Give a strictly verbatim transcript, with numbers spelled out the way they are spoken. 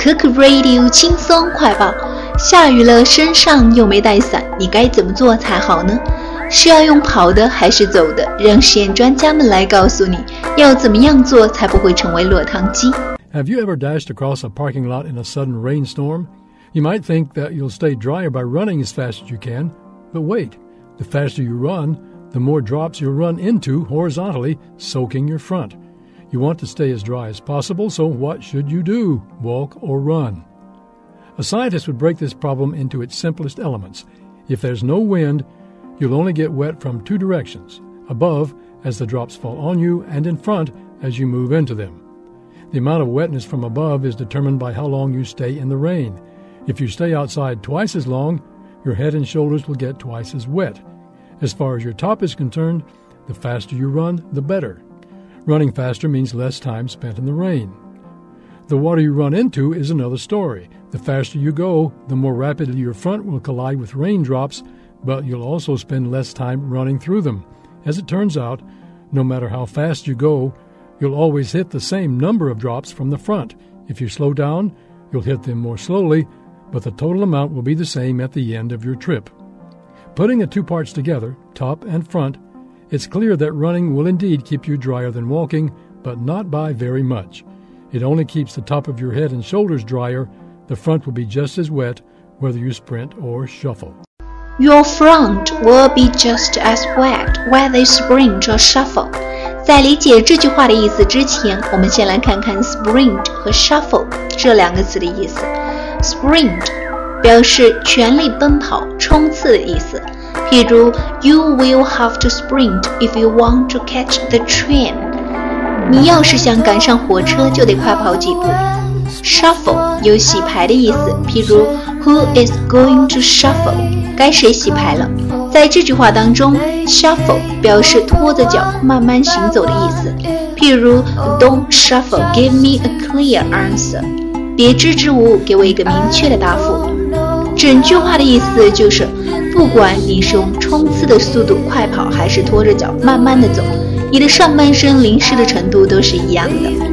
可可 Radio 轻松快报，下雨了，身上又没带伞，你该怎么做才好呢？是要用跑的还是走的？让实验专家们来告诉你，要怎么样做才不会成为落汤鸡。 Have you ever dashed across a parking lot in a sudden rainstorm? You might think that you'll stay drier by running as fast as you can, but wait, the faster you run, the more drops you'll run into horizontally, soaking your front. You want to stay as dry as possible, so what should you do? Walk or run? A scientist would break this problem into its simplest elements. If there's no wind, you'll only get wet from two directions, above as the drops fall on you and in front as you move into them. The amount of wetness from above is determined by how long you stay in the rain. If you stay outside twice as long, your head and shoulders will get twice as wet. As far as your top is concerned, the faster you run, the better. Running faster means less time spent in the rain. The water you run into is another story. The faster you go, the more rapidly your front will collide with raindrops, but you'll also spend less time running through them. As it turns out, no matter how fast you go, you'll always hit the same number of drops from the front. If you slow down, you'll hit them more slowly, but the total amount will be the same at the end of your trip. Putting the two parts together, top and front, it's clear that running will indeed keep you drier than walking, but not by very much. It only keeps the top of your head and shoulders drier. The front will be just as wet, whether you sprint or shuffle. Your front will be just as wet, whether you sprint or shuffle. 在理解这句话的意思之前，我们先来看看 sprint 和 shuffle 这两个词的意思。sprint 表示全力奔跑、冲刺的意思，譬如 You will have to sprint if you want to catch the train. 你要是想赶上火车，就得快跑几步。Shuffle 有洗牌的意思，譬如 Who is going to shuffle? 该谁洗牌了？在这句话当中 ，shuffle 表示拖着脚慢慢行走的意思，譬如 Don't shuffle, give me a clear answer. 别支支吾吾，给我一个明确的答复。整句话的意思就是，不管你是用冲刺的速度快跑，还是拖着脚慢慢的走，你的上半身淋湿的程度都是一样的。